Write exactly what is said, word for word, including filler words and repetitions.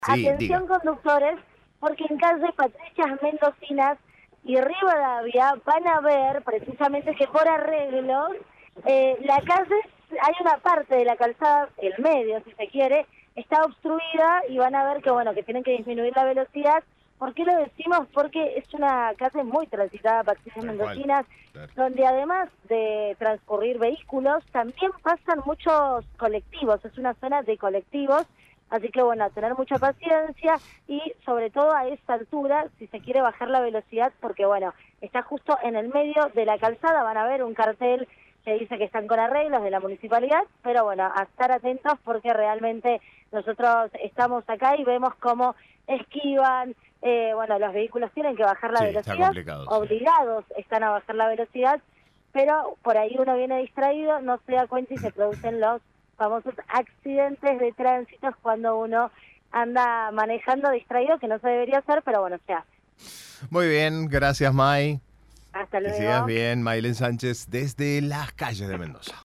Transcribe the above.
Sí, Atención diga. conductores, porque en calle Patricias Mendocinas y Rivadavia van a ver precisamente que por arreglos eh, la calle, hay una parte de la calzada, el medio si se quiere, está obstruida y van a ver que bueno que tienen que disminuir la velocidad. ¿Por qué lo decimos? Porque es una calle muy transitada, Patricias Tal cual. Mendocinas, Claro. donde además de transcurrir vehículos, también pasan muchos colectivos, es una zona de colectivos. Así que bueno, a tener mucha paciencia y sobre todo a esta altura, si se quiere bajar la velocidad, porque bueno, está justo en el medio de la calzada, van a ver un cartel que dice que están con arreglos de la municipalidad, pero bueno, a estar atentos porque realmente nosotros estamos acá y vemos cómo esquivan, eh, bueno, los vehículos tienen que bajar la Sí, está velocidad, complicado, sí. obligados están a bajar la velocidad, pero por ahí uno viene distraído, no se da cuenta y se producen los famosos accidentes de tránsito cuando uno anda manejando distraído, que no se debería hacer, pero bueno, se hace. Muy bien, gracias, May. Hasta Que sigas luego. bien, Maylen Sánchez, desde las calles de Mendoza.